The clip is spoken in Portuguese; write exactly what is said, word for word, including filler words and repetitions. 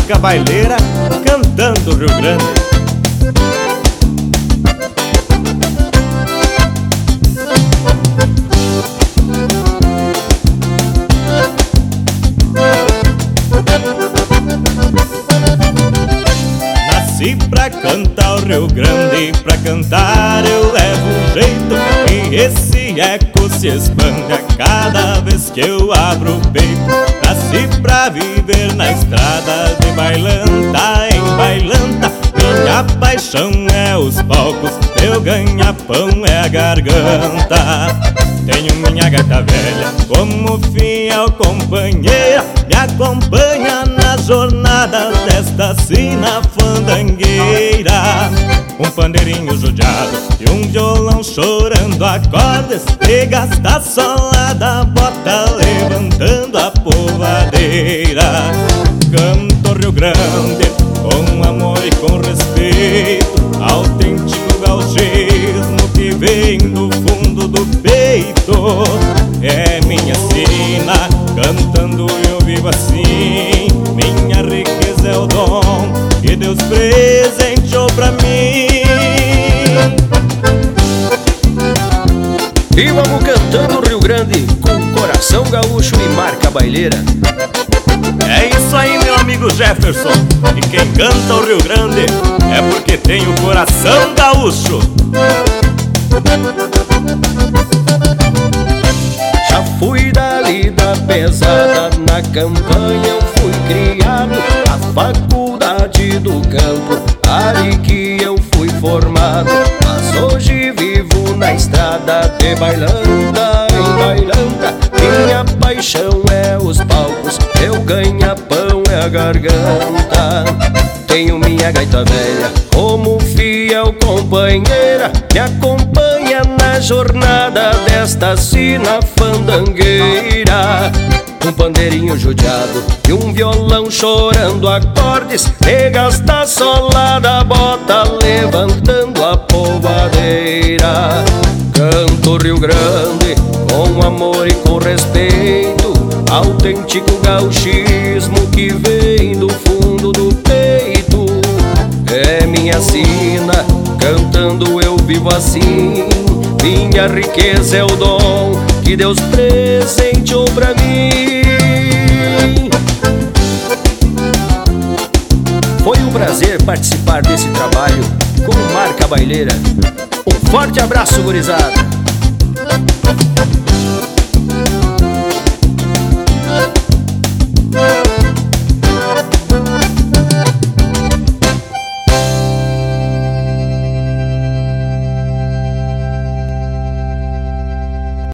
Marca Baileira, cantando Rio Grande. Nasci pra cantar o Rio Grande, pra cantar eu levo um jeito, e esse eco se expande a cada vez que eu abro o peito. Nasci pra viver na estrada, de bailanta em bailanta. Minha paixão é os palcos, meu ganha-pão é a garganta. Tenho minha gaita velha como fiel companheira, me acompanha nas jornadas desta sina fandangueira. Um pandeirinho judiado e um violão chorando acordes, e gasta solada, bota levantando a povadeira. Canto Rio Grande com amor e com respeito, autêntico gauchismo que vem do fundo do peito. É minha sina, cantando eu vivo assim. Minha riqueza é o dom que Deus presenteou pra mim. E vamos cantando Rio Grande com coração gaúcho e marca baileira. É isso aí, meu amigo Jefferson. E quem canta o Rio Grande é porque tem o coração gaúcho. Já fui dali da pesada, na campanha eu fui criado. A faculdade do campo, ali que eu fui formado. Mas hoje vivo na estrada, de bailanta em bailanta. Minha paixão é os palcos, meu ganha-pão é a garganta. Tenho minha gaita velha como fiel companheira, me acompanha na jornada desta sina fandangueira. Um pandeirinho judiado e um violão chorando acordes, e gasta solada, bota levantando a povadeira. Canto Rio Grande com amor e com respeito, autêntico gauchismo que vem do fundo do peito. É minha sina, cantando eu vivo assim. Minha riqueza é o dom que Deus presenteou pra mim. Foi um prazer participar desse trabalho com Marca Baileira. Um forte abraço, gurizada!